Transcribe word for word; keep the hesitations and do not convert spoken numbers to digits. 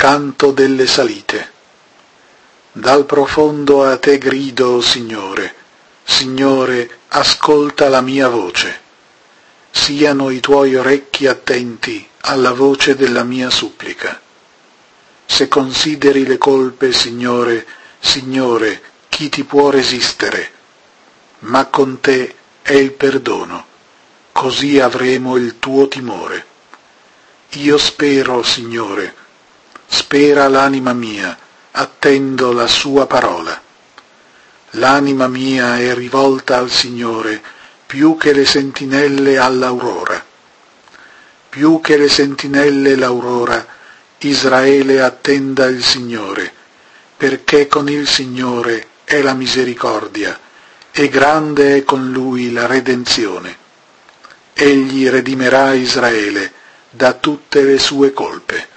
canto delle salite. Dal profondo a te grido, Signore, Signore, ascolta la mia voce. Siano i tuoi orecchi attenti alla voce della mia supplica. Se consideri le colpe, Signore, Signore, chi ti può resistere? Ma con te è il perdono, così avremo il tuo timore. Io spero, Signore, spera l'anima mia, attendo la sua parola. L'anima mia è rivolta al Signore più che le sentinelle all'aurora. Più che le sentinelle l'aurora, Israele attenda il Signore, perché con il Signore è la misericordia, e grande è con Lui la redenzione. Egli redimerà Israele da tutte le sue colpe.